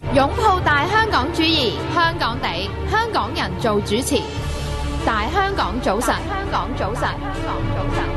擁抱大香港主義，香港地，香港人做主持。大香港早晨，香港早晨，香港早晨。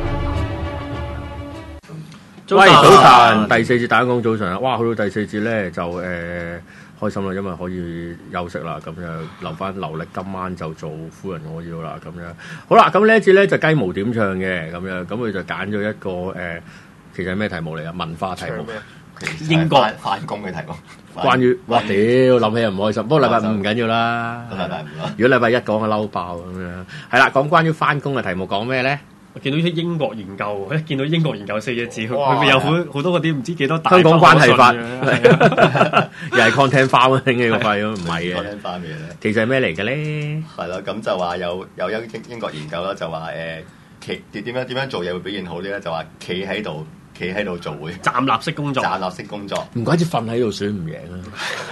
喂，早晨，第四節大香港早晨啊！哇，去到第四節咧就開心啦，因為可以休息啦，咁樣留力今晚就做夫人我要啦，咁樣好啦。咁呢一節咧就雞毛點唱嘅，咁樣咁佢就揀咗一個其實係咩題目嚟啊？文化題目，英國返工嘅題目。 關於哇屌諗起又唔開心，不過禮拜五唔緊要啦。 禮拜五啦。 如果禮拜一講就嬲爆咁樣，係啦，講關於返工嘅題目講咩咧？ 我見到啲英國研究，一見到英國研究四隻字，佢咪有好多嗰啲唔知幾多大香港關係法，又係 content farm 嘅個費咯，唔係嘅。 content farm 嘅咧， 其實係咩嚟嘅咧？ 係啦，咁就話有英國研究啦，就話點樣做嘢會表現好啲咧？就話企喺度做會站立式工作， 站立式工作， 唔怪之瞓喺度選唔贏啦。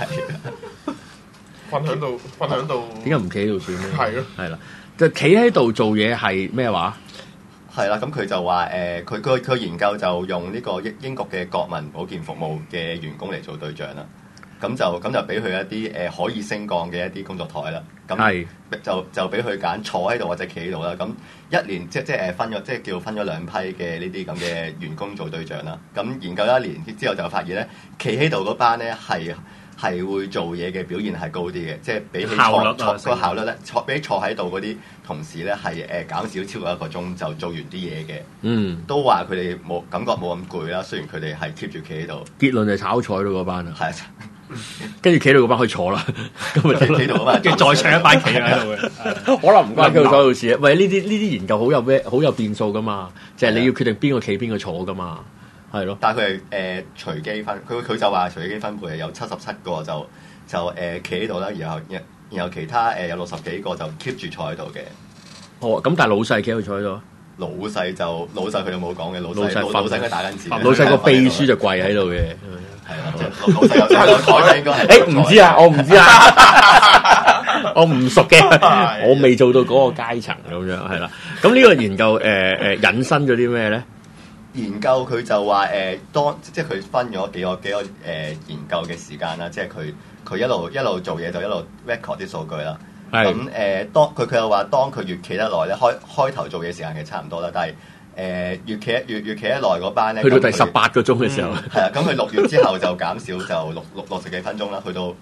瞓喺度， 點解唔企喺度選咧？ 係咯， 係啦，就企喺度做嘢係咩話？ 係啦，咁佢就話佢研究就用呢個英國嘅國民保健服務嘅員工嚟做對象啦。咁就俾佢一啲可以升降嘅一啲工作台啦。咁就俾佢揀坐喺度或者企喺度啦。咁一年即係分咗兩批嘅呢啲咁嘅員工做對象啦。咁研究咗一年之後就發現咧，企喺度嗰班咧係會做嘢嘅表現係高啲嘅，即係比起個效率咧，比起坐喺度嗰啲同事咧係減少超過1個鐘就做完啲嘢嘅。 嗯， 都話佢哋感覺冇咁攰啦。雖然佢哋係 keep 住企喺度。 結論就係炒菜咯嗰班啊。 係。 跟住企到嗰班可以坐啦，咁咪企到嗰班， 跟住再請一班企喺度嘅， 可能唔關佢坐度事啊。喂，呢啲研究好有變數噶嘛，就係你要決定邊個企邊個坐噶嘛，係咯。 但係佢係隨機分，佢就話隨機分配，有77個就企喺度啦，然後其他有60幾個就 keep 住坐喺度嘅。 哦，咁但係老細企喺度坐喺度。 老細佢就冇講嘅，老細應該打緊字。 老細個秘書就跪喺度嘅。 係啦，即係老細有台應該係。 唔知啊，我唔知啊，我唔熟嘅，我未做到嗰個階層咁樣，係啦。咁呢個研究引申咗啲咩咧？ 研究佢就話即係佢分咗幾個研究嘅時間啦，即係佢一路做嘢就一路 record 啲數據啦。咁佢又話，當佢越企得耐咧，開頭做嘢時間其實差唔多啦，但係越企得耐嗰班咧， 去到第18個鐘嘅時候， 係啊，咁佢6月之後就減少就60幾分鐘啦，去到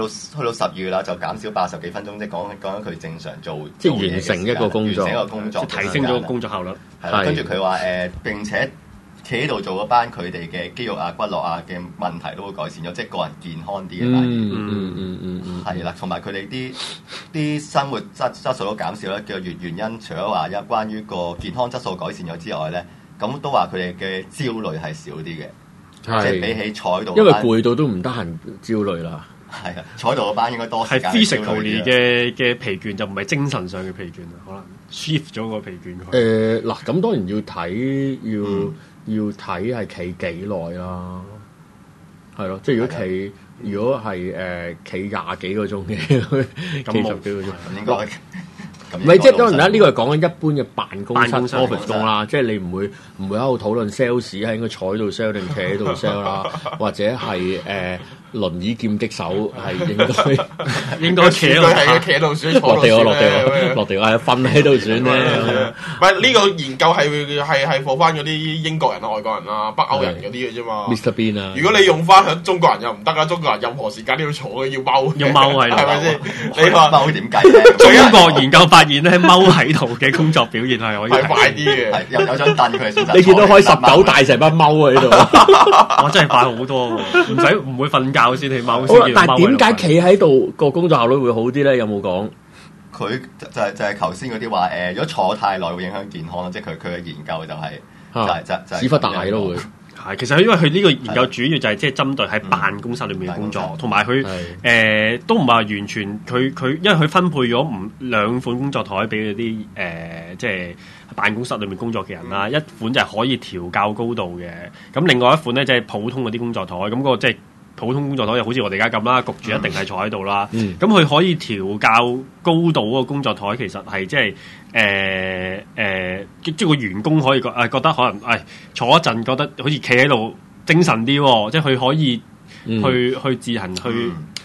12月啦就減少80幾分鐘，即係講緊佢正常做即係完成一個工作， 提升咗個工作效率。 係啦，跟住佢話並且企喺度做嗰班佢哋嘅肌肉啊、骨骼啊嘅問題都會改善咗，即係個人健康啲嘅反而。係啦，同埋佢哋啲生活質素都減少啦。嘅原因除咗話關於個健康質素改善咗之外咧，咁都話佢哋嘅焦慮係少啲嘅，即係比起坐喺度。 因為攰到都唔得閒焦慮啦。 係啊，坐喺度嗰班應該多時間。 係 physically 嘅疲倦，就唔係精神上嘅疲倦啦，可能 shift 咗個疲倦。 嗱，咁當然要睇要睇係企幾耐啦，係咯，即係如果係企20幾個鐘嘅，企10幾個鐘， 應該唔係即係當然啦，呢個係講緊一般嘅辦公室 office 工啦，即係你唔會喺度討論 sales 係應該坐喺度 sell 定企喺度 sell 啦，或者係輪椅劍擊手係應該企喺度選， 落地係瞓喺度選咧。 唔係呢個研究係放翻嗰啲英國人啊、外國人啊、北歐人嗰啲嘅啫嘛。 Mr Bean 啊， 如果你用翻響中國人又唔得啦，中國人任何時間都要坐嘅，要踎喺度， 係咪先？ 你話踎點計咧？ 中國研究發現咧，踎喺度嘅工作表現係可以快啲嘅， 有張凳佢選擇。 你見到開19大成班踎喺度， 我真係快好多喎！唔會瞓覺先去踎。 但係點解企喺度個工作效率會好啲咧？有冇講？ 佢就係頭先嗰啲話如果坐太耐會影響健康，即係佢嘅研究就係屎忽大咯會。 係，其實因為佢呢個研究主要就係即係針對喺辦公室裏面嘅工作，同埋佢都唔係完全佢，因為佢分配咗兩款工作台俾嗰啲即係辦公室裏面工作嘅人啦。一款就係可以調校高度嘅，咁另外一款咧就係普通嗰啲工作台，咁嗰個即係普通工作台就好似我哋而家咁啦，焗住一定係坐喺度啦。咁佢可以調校高度嗰個工作台，其實係即係即係個員工可以覺得可能坐一陣覺得好似企喺度精神啲喎，即係佢可以去自行去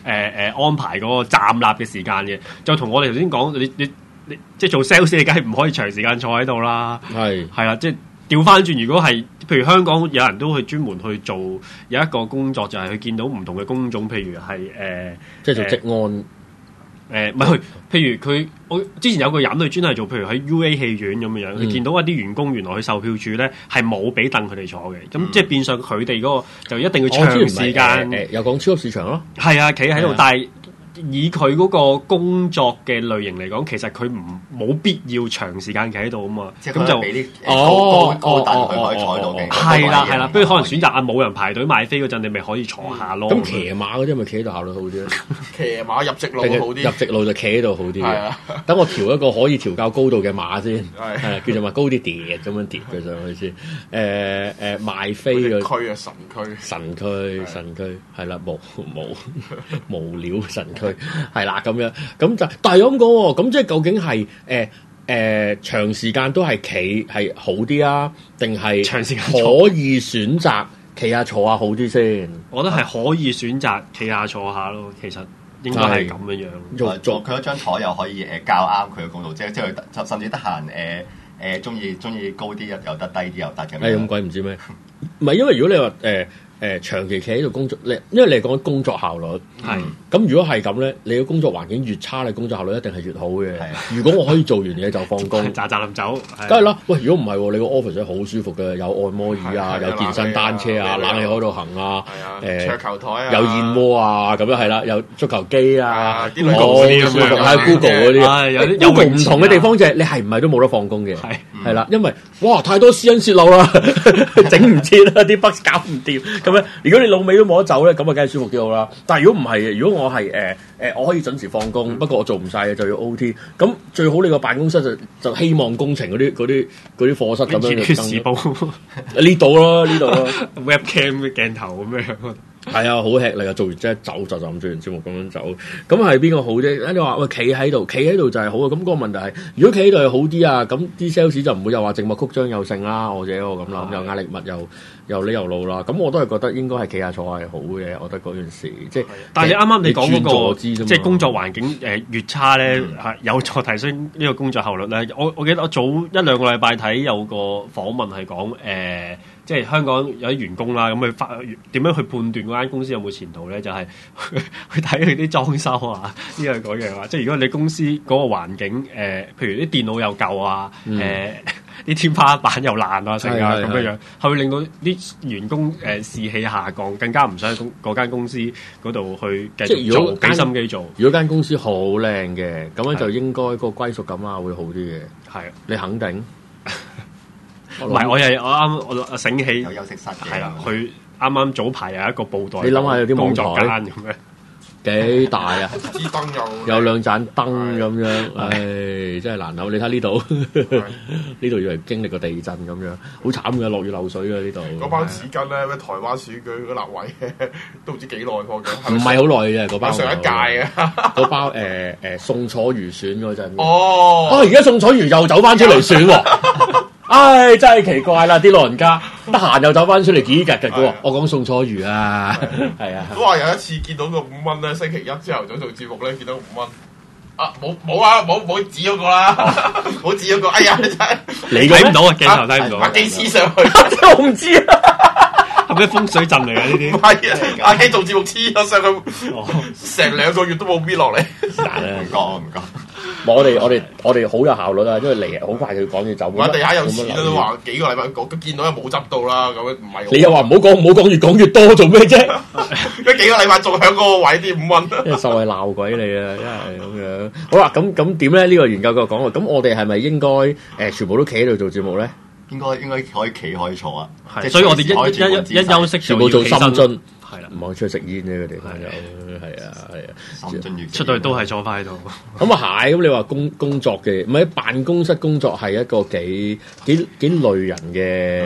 安排嗰個站立嘅時間嘅，就同我哋頭先講，你即係做 sales，你梗係唔可以長時間坐喺度啦。係啦，即係調翻轉，如果係譬如香港有人都去專門去做有一個工作，就係佢見到唔同嘅工種，譬如係即係做職安。 唔係佢，譬如我之前有個人佢專係做，譬如喺 UA 戲院咁樣，佢見到一啲員工原來佢售票處咧係冇俾凳佢哋坐嘅，咁即係變相佢哋嗰個就一定要長時間。 有講超級市場咯， 係啊，企喺度，但係以佢嗰個工作嘅類型嚟講，其實佢冇必要長時間企喺度啊嘛，咁就俾啲高凳佢可以坐喺度嘅。 係啦，不如可能選擇冇人排隊買飛嗰陣，你咪可以坐下咯。 咁騎馬嗰啲咪企喺度效率好啲咧？ 騎馬入直路好啲， 入直路就企喺度好啲嘅。等我調一個可以調較高度嘅馬先，係叫做話高啲疊咁樣疊佢上去先。賣飛嘅區啊，神區係啦，無料神區。係啦，咁樣咁就，但係咁講喎，咁即係究竟係長時間都係企係好啲啊，定係長時間可以選擇企下坐下好啲先？ 我覺得係可以選擇企下坐下咯，其實應該係咁樣樣。 做佢嗰張台又可以較啱佢嘅高度，即係佢甚至得閒中意高啲又得，低啲又得咁樣。 咁鬼唔知咩？唔係因為如果你話長期企喺度工作，因為你係講工作效率， 係咁如果係咁咧，你嘅工作環境越差，你工作效率一定係越好嘅。如果我可以做完嘢就放工， 喳臨走， 梗係啦。喂，如果唔係喎，你個 office 好舒服嘅，有按摩椅啊，有健身單車啊，冷氣喺度行啊， 桌球台啊， 有燕窩啊，咁樣係啦，有足球機啊， 啲女公司咁樣， 係 Google 嗰啲，Google 唔同嘅地方就係你係唔係都冇得放工嘅，係啦，因為哇太多私隱泄漏啦，整唔切啦，啲 bug 搞唔掂。如果你老尾都冇得走咧，咁啊梗係舒服啲好啦。但係如果唔係，如果我係我可以準時放工，不過我做唔晒嘅就要 OT。咁最好你個辦公室就希望工程嗰啲課室咁樣嘅時報呢度咯 ，webcam 嘅鏡頭咁樣。 係啊，好吃力啊！做完即係走就咁做完節目咁樣走，咁係邊個好啫？你話喂，企喺度就係好啊！咁個問題係，如果企喺度係好啲啊，咁啲 sales 就唔會又話靜默曲張又勝啦，我咁諗，又壓力密又呢又路啦。咁我都係覺得應該係企下坐下係好嘅。我覺得嗰件事即係， 但係你啱啱你講嗰個即係工作環境越差咧，係有助提升呢個工作效率咧。我記得我早1-2個禮拜睇有個訪問係講即係香港有啲員工啦，咁佢點樣去判斷嗰間公司有冇前途咧？就係去睇佢啲裝修啊，呢樣嗰樣啊。即係如果你公司嗰個環境譬如啲電腦又舊啊，啲天花板又爛啊，成啊咁樣，係會令到啲員工士氣下降，更加唔想喺嗰間公司嗰度去繼續做，俾心機做。 如果間公司好靚嘅，咁樣就應該個歸屬感啊會好啲嘅。係，你肯定？ 唔係，我啱醒起有休息室嘅， 係啦，佢啱啱早排有一個報道， 你諗下有啲工作間咁樣。 幾大啊！ 支燈有兩盞燈咁樣，唉，真係難諗。你睇呢度，呢度以為經歷過地震咁樣，好慘嘅，落雨漏水嘅呢度。 嗰包紙巾咧，咩台灣選舉嗰立委都唔知幾耐放緊。 唔係好耐嘅嗰包。 上一屆啊！ 嗰包宋楚瑜選嗰陣。 哦。 而家宋楚瑜又走翻出嚟選喎。唉，真係奇怪啦！啲老人家得閒又走翻出嚟幾日嘅喎。我講宋楚瑜啊，係啊。 都話有一次見到個5蚊咧，星期一朝頭早做節目咧，見到5蚊。啊，冇啊，冇指嗰個啦，冇指嗰個。哎呀，真係你睇唔到啊，鏡頭睇唔到。 阿基黐上去， 我唔知啊。 係咪風水陣嚟啊？呢啲唔係啊，阿基做節目黐咗上去，成2個月都冇搣落嚟。 唔講。 我哋好有效率啊，因為嚟好快佢講嘢走。 地下有事都話幾個禮拜講，見到又冇執到啦，咁樣唔係。 你又話唔好講，越講越多，做咩啫？ 一幾個禮拜仲響嗰個位啲5蚊。 因為受係鬧鬼你啊，因為咁樣。好啦，咁點咧？呢個研究佢講咁我哋係咪應該全部都企喺度做節目咧？ 應該可以企可以坐啊。 係，所以我哋一休息全部做深蹲。 係啦， 唔可以出去食煙呢個地方有，係啊， 出到去都係坐翻喺度。 咁啊係，咁你話工作嘅，唔係辦公室工作係一個幾累人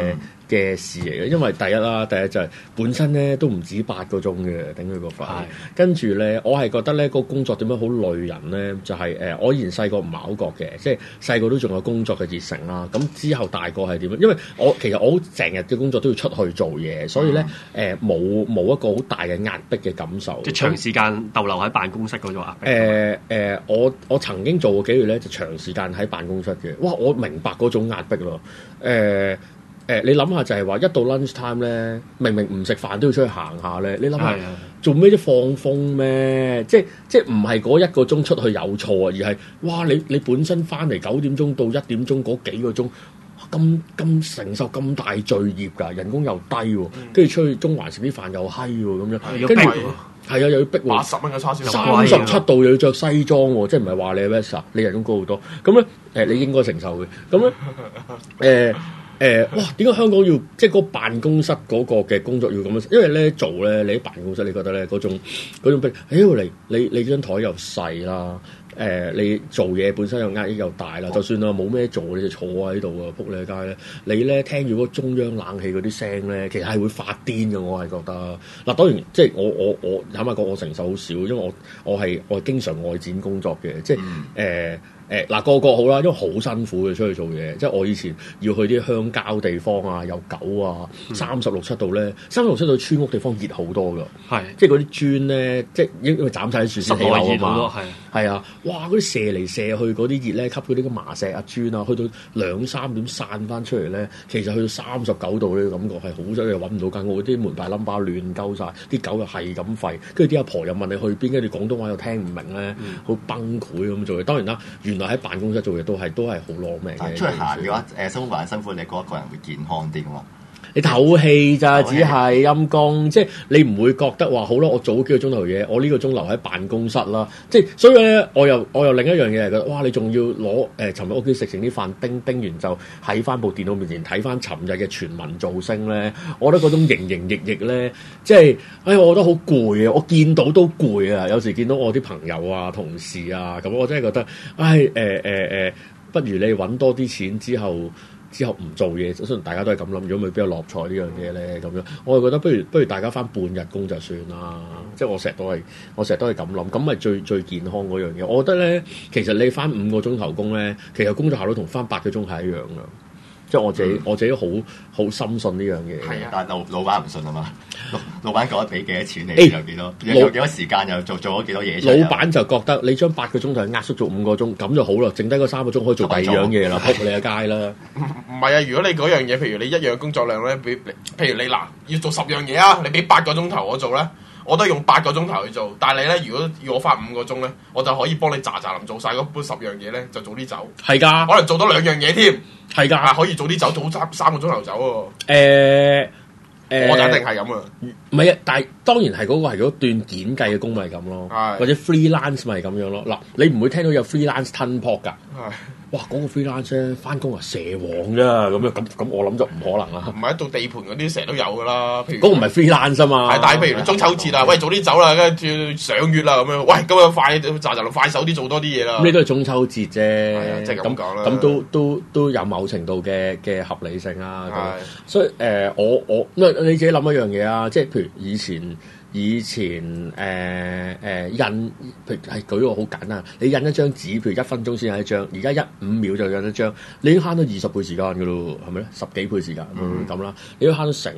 嘅事嚟嘅，因為第一就係本身咧都唔止8個鐘嘅頂佢個肺，跟住咧我係覺得咧個工作點樣好累人咧，就係、我以前細個唔係好覺嘅，即係細個都仲有工作嘅熱誠啦。咁之後大個係點樣？因為其實我成日嘅工作都要出去做嘢，所以咧冇一個好大嘅壓迫嘅感受。 即係長時間逗留喺辦公室嗰種壓迫。 我曾經做過幾月咧，就長時間喺辦公室嘅。哇！我明白嗰種壓迫咯。你諗下就係話一到 lunch time 咧，明明唔食飯都要出去行下咧。你諗下做咩啫？放風咩？即係唔係嗰1個鐘出去有錯啊？而係哇！你本身翻嚟9點鐘到1點鐘嗰幾個鐘，咁承受咁大罪孽㗎，人工又低喎，跟住出去中環食啲飯又閪喎咁樣，跟住係啊又要逼喎 80蚊嘅叉燒 ，37度又要着西裝喎，即係唔係話你 Vesa 你人工高好多，咁咧你應該承受嘅，咁咧哇！點解香港要即係嗰辦公室嗰個嘅工作要咁樣？因為咧做咧，你喺辦公室，你覺得咧嗰種逼，你張台又細啦，你做嘢本身又壓力又大啦，就算啦冇咩做，你就坐喺度啊，仆你街咧，你咧聽住嗰中央冷氣嗰啲聲咧，其實係會發癲嘅，我係覺得。嗱，當然即係我坦白講，我承受好少，因為我係經常外展工作嘅，即係個好啦，因為好辛苦嘅出去做嘢，即係我以前要去啲鄉郊地方啊，有狗啊，36、7度咧，36、7度村屋地方熱好多噶，係即係嗰啲磚咧，即係因為斬晒啲樹先起樓啊嘛，係啊，哇！嗰啲射嚟射去嗰啲熱咧，吸嗰啲麻石啊磚啊，去到2、3點散翻出嚟咧，其實去到39度呢個感覺係好犀利，揾唔到間屋，啲門牌冧巴亂鳩晒，啲狗又係咁吠，跟住啲阿婆又問你去邊，跟住廣東話又聽唔明咧，好崩潰咁做嘢。當然啦，原來喺辦公室做嘢都係好攞命嘅。 出去行嘅話，生活還辛苦，你覺得個人會健康啲嘅嘛？ 你唞氣咋，只係陰公，即係你唔會覺得話好啦，我做幾個鐘頭嘢，我呢個鐘留喺辦公室啦。即係所以咧，我又另一樣嘢係覺得，哇！你仲要攞尋日屋企食成啲飯，叮完就喺翻部電腦面前睇翻尋日嘅全民造星咧，我覺得嗰種營營役役咧，即係我覺得好攰啊！我見到都攰啊！有時見到我啲朋友啊、同事啊咁，我真係覺得，不如你揾多啲錢之後唔做嘢，雖然大家都係咁諗，如果咪比較樂彩呢樣嘢咧咁樣，我係覺得不如大家返半日工就算啦。即係我成日都係咁諗，咁咪最健康嗰樣嘢。我覺得咧，其實你返5個鐘頭工咧，其實工作效率同返8個鐘係一樣噶。即係我自己好深信呢樣嘢。 係啊，但係老闆唔信啊嘛。老闆覺得俾幾多錢你有幾多，有幾多時間又做咗幾多嘢出嚟。 老闆就覺得你將8個鐘頭壓縮做5個鐘，咁就好啦。剩低嗰3個鐘可以做第二樣嘢啦，撲你個街啦。 唔係啊，如果你嗰樣嘢，譬如你一樣工作量咧，譬如你嗱要做10樣嘢啊，你俾8個鐘頭我做咧，我都用8個鐘頭去做。但係你咧，如果要我花5個鐘咧，我就可以幫你喳臨做晒嗰10樣嘢咧，就早啲走。係㗎，可能做多2樣嘢添。係㗎，可以早啲走，早3個鐘頭走喎。我就一定係咁啊！ 唔係啊，但係當然係嗰個係嗰段簡計嘅工咪咁咯，或者 freelance 咪咁樣咯。嗱，你唔會聽到有 freelance 吞泡㗎。哇！嗰個 freelance 咧翻工啊蛇王啫咁樣，咁我諗就唔可能啦。唔係到地盤嗰啲成日都有㗎啦。譬如嗰個唔係 freelance 啊嘛。係，但係譬如中秋節啊，喂早啲走啦，跟住上月啦咁樣，喂咁樣快手啲做多啲嘢啦。咁你都係中秋節啫，即係咁講啦。咁都有某程度嘅合理性啦。所以你自己諗一樣嘢啊，即係譬如以前印，譬如係舉個好簡單，你印一張紙，譬如1分鐘先印一張，而家5秒就印一張，你已經慳到20倍時間㗎咯，係咪咧？10幾倍時間咁啦，你都慳到成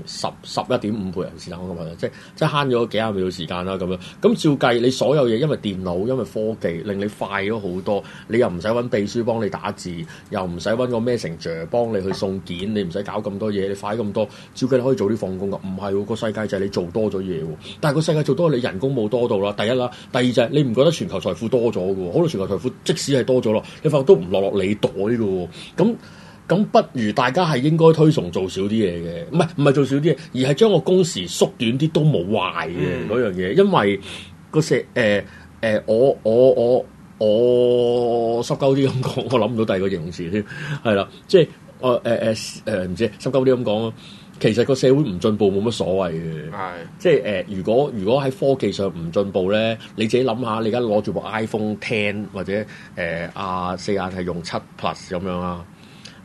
11.5倍人時間，我咁話，即係慳咗幾廿秒時間啦咁樣。咁照計，你所有嘢因為電腦、因為科技令你快咗好多，你又唔使揾秘書幫你打字，又唔使揾個 Messenger 幫你去送件，你唔使搞咁多嘢，你快咁多，照計你可以早啲放工㗎。唔係喎，個世界就係你做多咗嘢喎。但係個世界做多，你人工冇多到啦。第一啦，第二就係你唔覺得全球財富多咗嘅喎？可能全球財富即使係多咗咯，你發覺都唔落你袋嘅喎。咁不如大家係應該推崇做少啲嘢嘅，唔係做少啲嘢，而係將個工時縮短啲都冇壞嘅嗰樣嘢。因為我濕鳩啲咁講，我諗唔到第二個形容詞添，係啦，即係唔知濕鳩啲咁講咯。其實個社會唔進步冇乜所謂嘅，即係如果喺科技上唔進步咧，你自己諗下，你而家攞住部 iPhone X 或者4眼係用7 Plus 咁樣啦，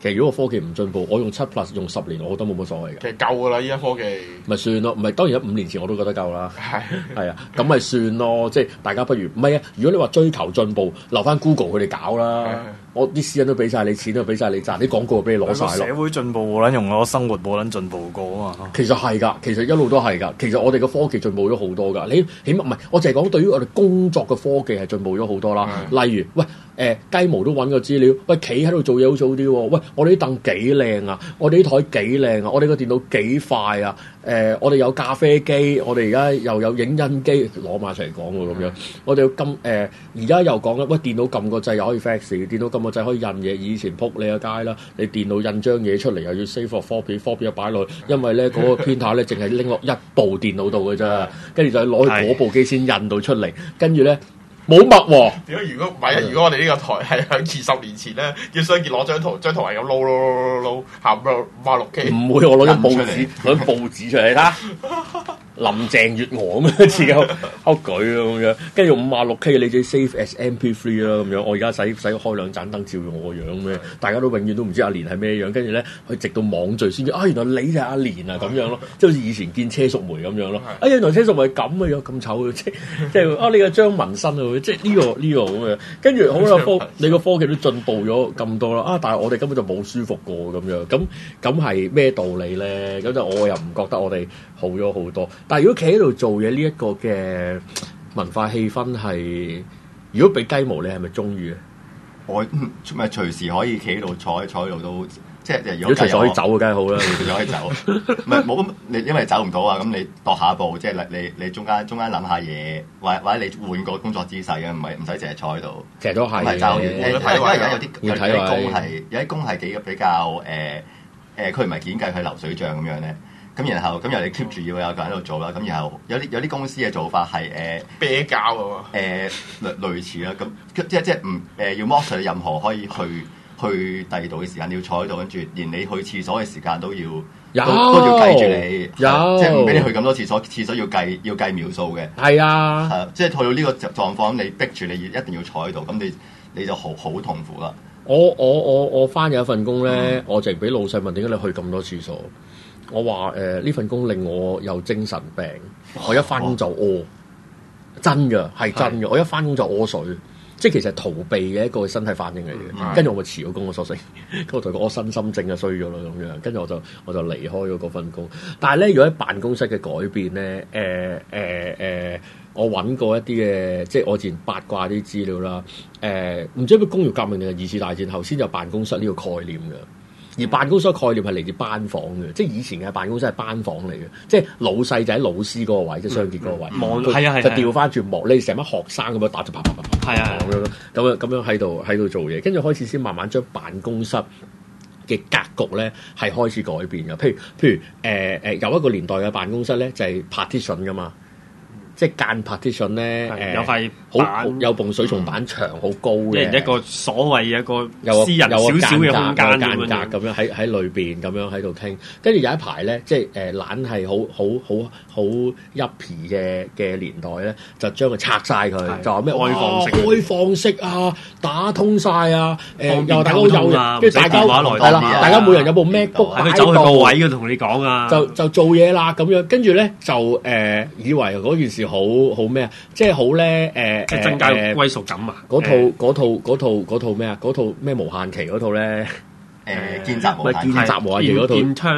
其實如果個科技唔進步，我用7+ 用10年，我覺得冇乜所謂嘅。 其實夠㗎啦，依家科技咪算咯，唔係當然5年前我都覺得夠啦。 係係啊，咁咪算咯，即係大家不如唔係啊。如果你話追求進步，留翻 Google 佢哋搞啦。我啲私人都俾晒你錢，都俾晒你賺，啲廣告俾你攞晒咯。 社會進步冇撚用，我生活冇撚進步過啊嘛。 其實係㗎，其實一路都係㗎。其實我哋嘅科技進步咗好多㗎。你起碼唔係，我淨係講對於我哋工作嘅科技係進步咗好多啦。例如，喂雞毛都揾個資料，喂企喺度做嘢好早啲喎。喂，我哋啲凳幾靚啊，我哋啲台幾靚啊，我哋個電腦幾快啊。我哋有咖啡機，我哋而家又有影印機，攞埋一齊講喎咁樣。我哋要撳而家又講緊，喂電腦撳個掣又可以 fax， 電腦撳個掣可以印嘢。以前撲你個街啦，你電腦印張嘢出嚟又要 save for copy 又擺落去，因為咧嗰個 printer 咧淨係拎落一部電腦度嘅啫，跟住就攞去嗰部機先印到出嚟，跟住咧。冇墨喎！ 點解如果我哋呢個台係喺20年前咧，叫雙傑攞張圖係咁撈，行到56K。唔會，我攞張報紙，攞張報紙出嚟啦。林鄭月娥咁樣自己舉咁樣，跟住56K 你自己 save as MP3 啦咁樣。我而家使開2盞燈照住我個樣咩？大家都永遠都唔知阿蓮係咩樣。跟住咧，佢直到網聚先知原來你就係阿蓮啊咁樣咯，即係好似以前見車淑梅咁樣咯。原來車淑梅咁嘅樣咁醜嘅，即係你個張紋身啊！即係呢個咁樣，跟住好啦，你個科技都進步咗咁多啦，但係我哋根本就冇舒服過咁樣，咁係咩道理咧？咁就我又唔覺得我哋好咗好多。但係如果企喺度做嘢呢一個嘅文化氣氛係，如果俾雞毛你係咪中意咧？ 我咪隨時可以企喺度坐喺度都。即係如果隨時可以走，梗係好啦。 隨時可以走，唔係冇咁你，因為走唔到啊。咁你踱下步，即係你中間諗下嘢，或者你換個工作姿勢嘅，唔使淨係坐喺度。 其實都係。 唔係走，因為而家有啲工係比較佢唔係件計，佢流水帳咁樣咧。咁然後你 keep 住要有個人喺度做啦。咁然後有啲公司嘅做法係啤膠啊嘛。 類似啦。咁即係唔要剝除任何可以去第二度嘅時間，你要坐喺度，跟住連你去廁所嘅時間都要計住你，即係唔俾你去咁多廁所，廁所要計秒數嘅。係啊，即係去到呢個狀況，你逼住你一定要坐喺度，咁你就好痛苦啦。 我翻有一份工咧，我淨係俾老細問點解你去咁多廁所？我話呢份工令我有精神病，我一翻工就屙，真嘅係真嘅，我一翻工就屙水。即係其實逃避嘅一個身體反應嚟嘅，跟住我咪辭咗工，我索性，跟住我同佢講我身心症啊衰咗啦咁樣，跟住我就離開咗嗰份工。但係咧，如果喺辦公室嘅改變咧，我揾過一啲嘅，即係我之前八卦啲資料啦，唔知係咪工業革命定係2次大戰後先有辦公室呢個概念嘅。而辦公室概念係嚟自班房嘅，即係以前嘅辦公室係班房嚟嘅，即係老細就喺老師嗰個位，即係雙傑嗰個位，就調翻轉望你成班學生咁樣打就啪咁樣喺度做嘢，跟住開始先慢慢將辦公室嘅格局咧係開始改變嘅。譬如有一個年代嘅辦公室咧就係 partition 噶嘛。即係間 partition 咧， 有塊好有埲水松板牆好高嘅， 一個所謂一個私人少少嘅空間咁樣喺裏邊咁樣喺度傾，跟住有一排咧，即係懶係好一皮嘅年代咧，就將佢拆晒佢，就話咩開放式啊，打通晒啊，又大家有人，跟住大家係啦，大家每人有部 MacBook 喺度， 走去個位嗰度同你講啊， 就做嘢啦咁樣，跟住咧就以為嗰件事好咩啊？即係好咧即係增加歸屬感啊！ 嗰套咩啊？嗰套咩無限期嗰套咧？ 見習無限期嗰套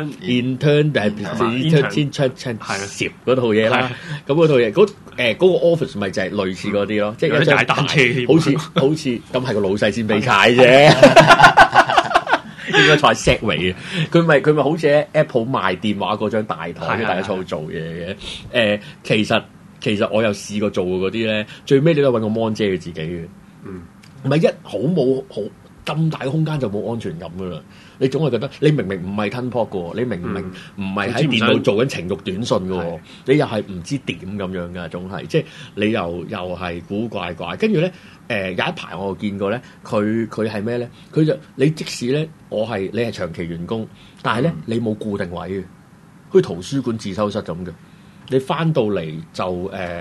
intern 定係先出攝嗰套嘢啦。咁嗰套嘢嗰個 office 咪就係類似嗰啲咯，即係一張單車，好似咁係個老細先俾踩啫。應該坐 Segway 嘅，佢咪好似喺 Apple 賣電話嗰張大台，大家坐度做嘢嘅。其實我有試過做嗰啲咧，最尾你都揾個 mon 遮佢自己嘅。唔係好冇好咁大嘅空間就冇安全感噶啦。你總係覺得你明明唔係吞泡嘅喎，你明明唔係喺電腦做緊情慾短信嘅喎，你又係唔知點咁樣噶，總係即係你又係古怪怪。跟住咧有一排我見過咧，佢係咩咧？佢就你即使咧你係長期員工，但係咧你冇固定位嘅，好似圖書館自修室咁嘅。你翻到嚟就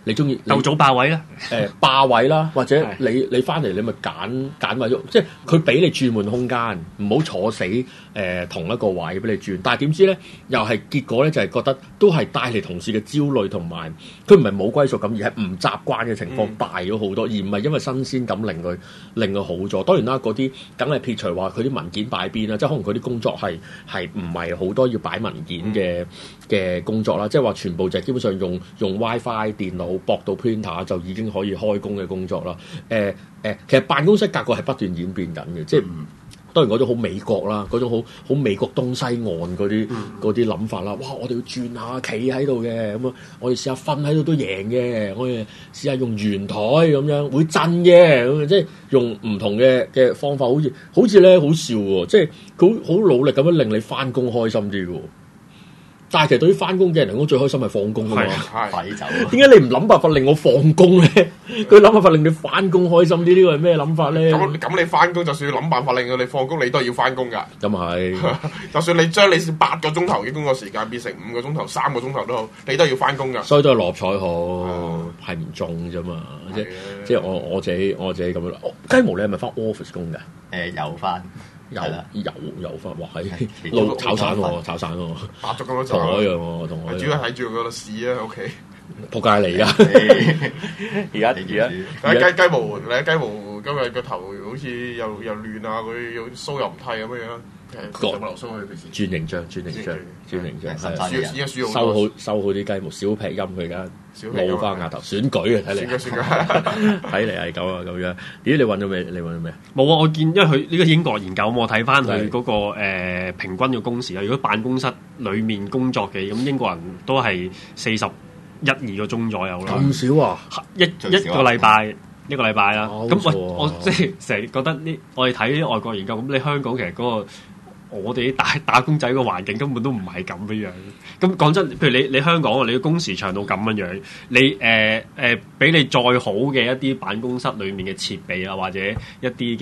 你中意鬥早霸位啦， 霸位啦，或者你翻嚟你咪揀位，即係佢俾你轉換空間，唔好坐死同一個位俾你轉。但係點知咧，又係結果咧就係覺得都係帶嚟同事嘅焦慮，同埋佢唔係冇歸屬感，而係唔習慣嘅情況大咗好多，而唔係因為新鮮感令佢好咗。當然啦，嗰啲梗係撇除話佢啲文件擺邊啦，即係可能佢啲工作係唔係好多要擺文件嘅工作啦，即係話全部就係基本上用 WiFi 電腦駁到 printer 就已經可以開工嘅工作啦。其實辦公室格局係不斷演變緊嘅，即係當然嗰種好美國啦，嗰種好美國東西岸嗰啲諗法啦。哇！我哋要轉下企喺度嘅，咁啊，我哋試下瞓喺度都贏嘅，我哋試下用圓台咁樣會震嘅，咁即係用唔同嘅方法，好似咧好笑喎，即係佢好努力咁樣令你翻工開心啲喎。但係其實對於翻工嘅人嚟講，最開心係放工啊嘛， 快走。 點解你唔諗辦法令我放工咧？佢諗辦法令你翻工開心啲，呢個係咩諗法咧？ 咁你翻工就算要諗辦法令到你放工，你都係要翻工㗎。 咁係， 就算你將你8個鐘頭嘅工作時間變成5個鐘頭、3個鐘頭都好，你都係要翻工㗎。 所以都係六合彩好，係唔中啫嘛。即係我自己咁樣。雞毛你係咪翻 office 工㗎？ 有翻。 有翻，哇！喺路炒散喎， 8足咁多同我一樣喎，同我主要睇住嗰度試啊，屋企仆街嚟㗎。而家雞毛，你睇雞毛今日個頭好似又亂啊，佢又鬚又唔剃咁樣。有冇留鬚佢轉形象，係收好啲雞毛，小劈音佢而家老花額頭，選舉啊，睇嚟睇嚟係咁啊咁樣。咦？你揾咗咩？ 冇啊！我見因為佢呢個英國研究，我睇翻佢嗰個平均嘅工時啊。如果辦公室裡面工作嘅，咁英國人都係41-2個鐘左右啦。咁少啊？ 一個禮拜。一個禮拜啦，咁我即係成日覺得我哋睇啲外國研究，咁你香港其實嗰個我哋啲打工仔個環境根本都唔係咁樣。咁講真，譬如你香港你嘅工時長到咁樣，你俾你再好嘅一啲辦公室裡面嘅設備啊，或者一啲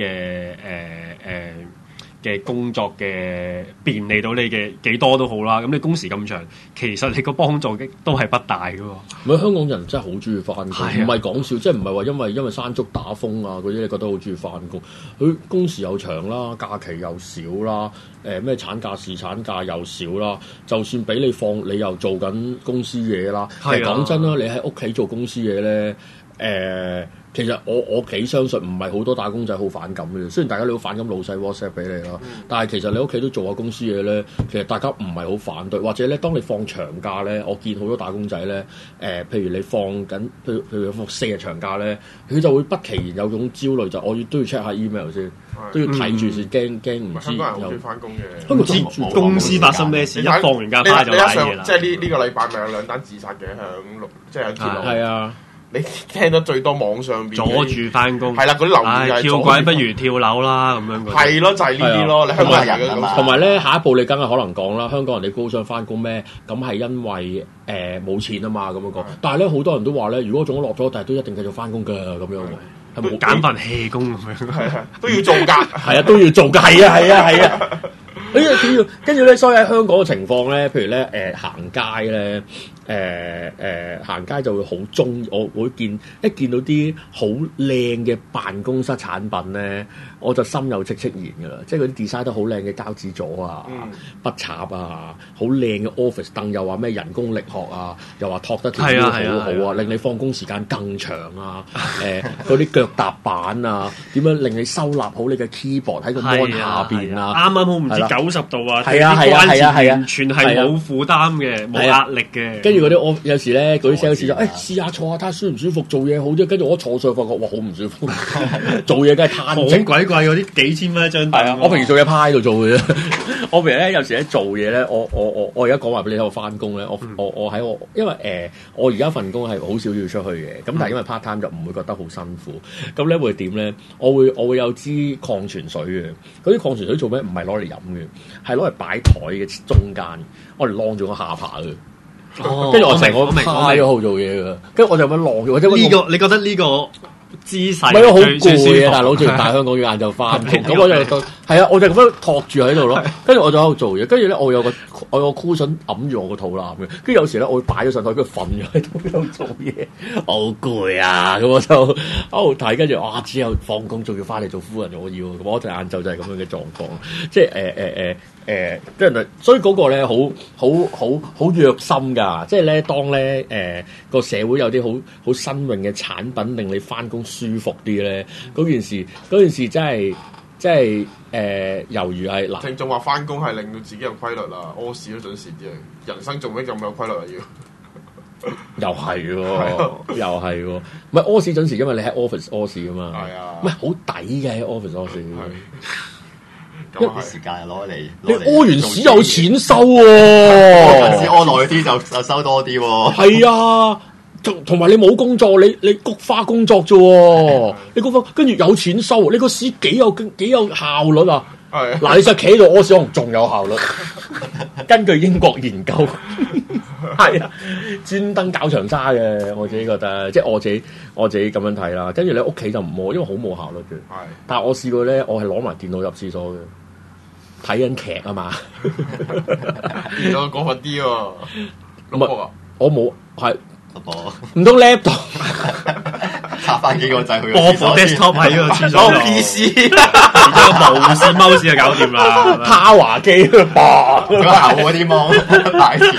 嘅工作嘅便利到你嘅幾多都好啦，咁你工時咁長，其實你個幫助都係不大嘅喎。 唔係香港人真係好中意翻工，唔係講笑，即係唔係話因為山竹打風啊嗰啲，你覺得好中意翻工。佢工時又長啦，假期又少啦，咩產假侍產假又少啦，就算俾你放，你又做緊公司嘢啦。其實講真啦，你喺屋企做公司嘢咧，其實我幾相信唔係好多打工仔好反感嘅，雖然大家都好反感老細 WhatsApp 俾你啦，但係其實你屋企都做下公司嘢咧，其實大家唔係好反對，或者咧當你放長假咧，我見好多打工仔咧，譬如你放緊，譬如放4日長假咧，佢就會不期然有種焦慮，就我都要 check 下 email 先，都要睇住先，驚唔知。 香港人好中意翻工嘅， 香港知公司發生咩事，一放完假翻就瀨嘢啦。 即係呢個禮拜咪有2單自殺嘅即係喺鐵路。 係啊。 你聽得最多網上邊阻住翻工， 係啦，嗰啲留言係跳軌不如跳樓啦咁樣。 係咯，就係呢啲咯。你香港人啊嘛。 同埋咧，下一步你梗係可能講啦，香港人你高想翻工咩？咁係因為冇錢啊嘛咁樣講。但係咧，好多人都話咧，如果中咗落咗，但係都一定繼續翻工㗎咁樣喎。 係冇揀份 hea 工咁樣。 係啊，都要做㗎。 係啊，都要做㗎。係啊。跟住咧，所以喺香港嘅情況咧，譬如咧行街咧。行街就會好中意，我會見到啲好靚嘅辦公室產品咧，我就心有戚戚然噶啦。即係嗰啲 design 得好靚嘅膠紙座啊、筆插啊，好靚嘅 office 凳，又話咩人工力學啊，又話托得條腰好好啊，令你放工時間更長啊。嗰啲腳踏板啊，點樣令你收納好你嘅 keyboard 喺個 mon 下邊啊？ 啱啱好唔知90度啊， 係啊， 完全係冇負擔嘅，冇壓力嘅。 跟住嗰啲我有時咧，嗰啲 sales 就試下坐下睇下舒唔舒服，做嘢好啲。跟住我坐上去發覺，哇，好唔舒服，做嘢梗係攤好鬼貴嗰啲幾千蚊一張凳。 係啊，我平時做嘢趴喺度做嘅啫。我平時咧有時咧做嘢咧，我而家講話俾你聽，我翻工咧，我喺因為我而家份工係好少要出去嘅，咁但係因為 part time 就唔會覺得好辛苦。咁咧會點咧？我會有支礦泉水嘅，嗰啲礦泉水做咩？唔係攞嚟飲嘅，係攞嚟擺台嘅中間，我嚟晾住個下巴嘅。跟住我成個趴喺度做嘢噶，跟住我就咁晾住。或者呢個你覺得呢個姿勢唔係好最舒服攰啊，大佬做完大香港要晏晝翻工，咁我就係啊，我就咁樣托住喺度咯。跟住我就喺度做嘢，跟住咧我有個 cushion 揞住我個肚腩嘅，跟住有時咧我會擺咗上台，跟住瞓咗喺度做嘢，好攰啊！咁我就喺度睇，跟住哇之後放工仲要翻嚟做夫人，我要咁我就晏晝就係咁樣嘅狀況，即係即係所以嗰個咧好虐心㗎，即係咧當咧個社會有啲好新穎嘅產品令你翻工舒服啲咧，嗰件事真係猶如係嗱， 聽眾話翻工係令到自己有規律啦，屙屎都準時啲，人生做咩咁有規律啊要？ 又係喎，又係喎，唔係屙屎準時，因為你喺 office 屙屎啊嘛， 係啊唔係好抵嘅喺 office 屙屎。 咁啲時間攞嚟， 你屙完屎有錢收喎、 屙屙耐啲就收多啲喎。 係啊，同埋你冇工作，你菊花工作啫喎，你菊花跟住有錢收，你個屎幾有效率啊！ 係嗱，你就企喺度屙屎，可能仲有效率。根據英國研究，係啊，專登搞長沙嘅，我自己覺得，即係我自己咁樣睇啦。跟住你屋企就唔屙，因為好冇效率嘅。 係， 但係我試過咧，我係攞埋電腦入廁所嘅。睇緊劇啊嘛， 電腦過分啲喎， 唔係我冇係播唔通 laptop 插翻幾個掣去播部 desktop 喺個廁所攞度 PC， 然之後無線 mouse 就搞掂啦。 他華機噃， 嗰牛嗰啲芒擺前，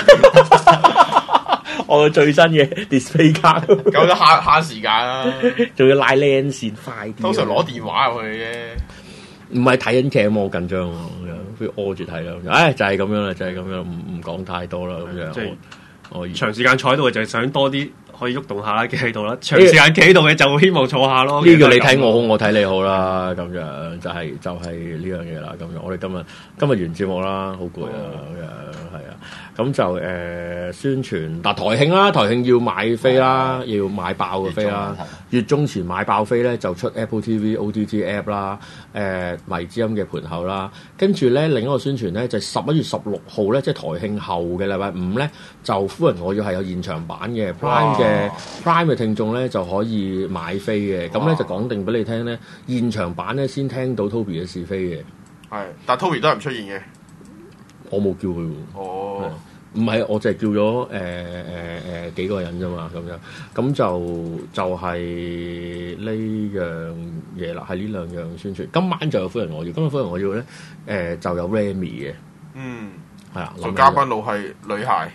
我最新嘅 display 卡， 咁都慳時間啦。 仲要拉 LAN 線快啲。 通常攞電話入去啫。 唔係睇緊劇咁，我緊張喎，不如屙住睇啦。唉，就係咁樣啦，就係咁樣，唔講太多啦，咁樣。 即係我長時間坐喺度嘅就係想多啲可以喐動下啦，企喺度啦。長時間企喺度嘅就希望坐下咯。 呢個你睇我好，我睇你好啦，咁樣就係呢樣嘢啦。咁樣我哋今日完節目啦，好攰啊，咁樣係啊。咁就宣傳嗱台慶啦，台慶要買飛啦，要買爆嘅飛啦。月中前買爆飛咧，就出 Apple TV OTT App 啦，迷之音嘅盤口啦。跟住咧另一個宣傳咧就係11月16號咧，即係台慶後嘅禮拜5咧，就夫人我要係有現場版嘅 Prime 嘅聽眾咧就可以買飛嘅。咁咧就講定俾你聽咧，現場版咧先聽到 Toby 嘅是非嘅。 係，但 Toby 都係唔出現嘅。 我冇叫佢喎。 哦， 唔係，我就係叫咗幾個人啫嘛，咁就係呢樣嘢啦，係呢兩樣宣傳。今晚就有夫人我要，今晚夫人我要咧就有 Remy 嘅， 嗯， 係啊， 做嘉賓佬係女孩，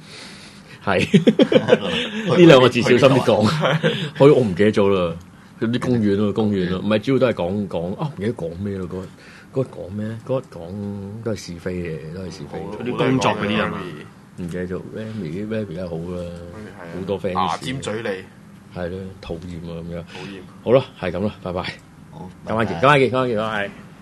係呢兩個字小心啲講，我唔記得咗啦，有啲公園咯，唔係主要都係講啊，唔記得講咩咯嗰日講咩咧？嗰日講都係是非嘅，都係是非。 嗰啲工作嗰啲人唔記得咗 Remy 梗係好啦，好多 fans。 牙尖嘴利， 係咯，討厭啊咁樣。 討厭。 好啦，係咁啦，拜拜。 好， 今晚見，拜拜。